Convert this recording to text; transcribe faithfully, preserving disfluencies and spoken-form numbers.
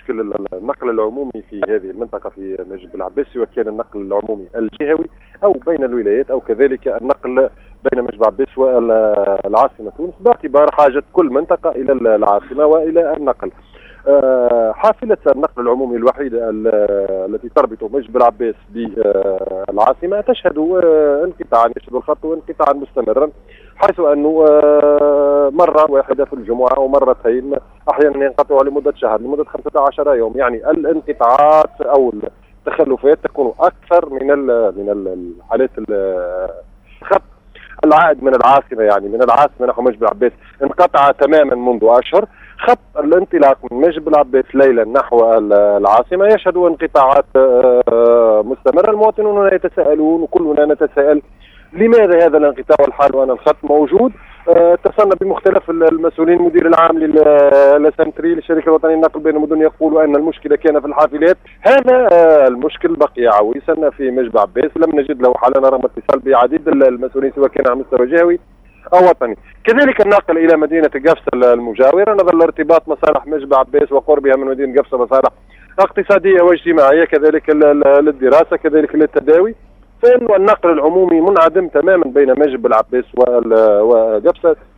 مشكل النقل العمومي في هذه المنطقة في نجيب العباس، سواء كان النقل العمومي الجهوي أو بين الولايات أو كذلك النقل بين نجيب العباس والعاصمة تونس، باعتبار حاجة كل منطقة إلى العاصمة وإلى النقل. حافلة النقل العمومي الوحيدة التي تربط نجيب العباس بالعاصمة تشهد انقطاعا، يشهد الخط انقطاعا مستمرا، حيث أنه مرة واحدة في الجمعة أو مرتين أحيانا ينقطع لمدة شهر، لمدة خمسة عشر يوم. يعني الانقطاعات أو التخلفات تكون أكثر من من الحالات الخط العائد من العاصمة، يعني من العاصمة نحو نجيب العباس انقطع تماما منذ أشهر. خط الانطلاق من نجيب العباس ليلا نحو العاصمة يشهد انقطاعات مستمرة. المواطنون يتساءلون وكلنا نتساءل لماذا هذا الانقطاع والحال وأن الخط موجود. اتصلنا بمختلف المسؤولين، المدير العام للسنتري للشركة الوطنية للنقل بين المدن يقول أن المشكلة كان في الحافلات. هذا المشكل بقي عويصا في نجيب العباس، لم نجد له حلا رغم اتصال بعديد المسؤولين سواء كان على مستوى جهوي أو وطني. كذلك النقل إلى مدينة قفصة المجاورة، نظرا لارتباط مصالح نجيب العباس وقربها من مدينة قفصة مصالح اقتصادية واجتماعية، كذلك للدراسة كذلك للتداوي، فإن النقل العمومي منعدم تماما بين نجيب العباس وقفصة.